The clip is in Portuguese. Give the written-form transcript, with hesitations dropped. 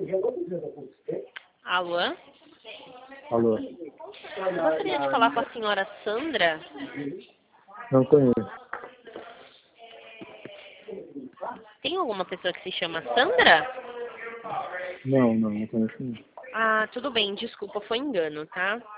Alô? Alô? Eu gostaria de falar com a senhora Sandra. Não conheço. Tem alguma pessoa que se chama Sandra? Não conheço não. Ah, tudo bem, desculpa, foi engano, tá?